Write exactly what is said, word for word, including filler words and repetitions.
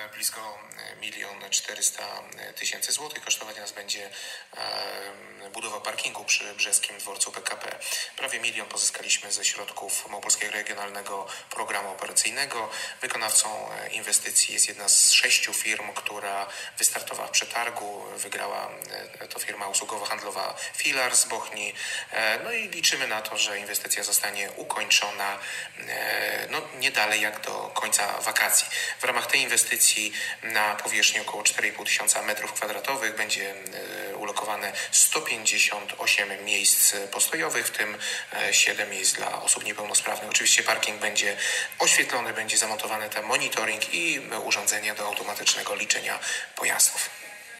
blisko milion czterysta tysięcy złotych. Kosztować nas będzie budowa parkingu przy Brzeskim Dworcu P K P. Prawie milion pozyskaliśmy ze środków Małopolskiego Regionalnego Programu Operacyjnego. Wykonawcą inwestycji jest jedna z sześciu firm, która wystartowała w przetargu. Wygrała to firma usługowo-handlowa Filar z Bochni. No i liczymy na to, że inwestycja zostanie ukończona no, nie dalej jak do końca wakacji. W ramach tej inwestycji na powierzchni około cztery i pół tysiąca metrów kwadratowych będzie ulokowane sto pięćdziesiąt osiem miejsc postojowych, w tym siedem miejsc dla osób niepełnosprawnych. Oczywiście parking będzie oświetlony, będzie zamontowany tam monitoring i urządzenia do automatycznego liczenia pojazdów.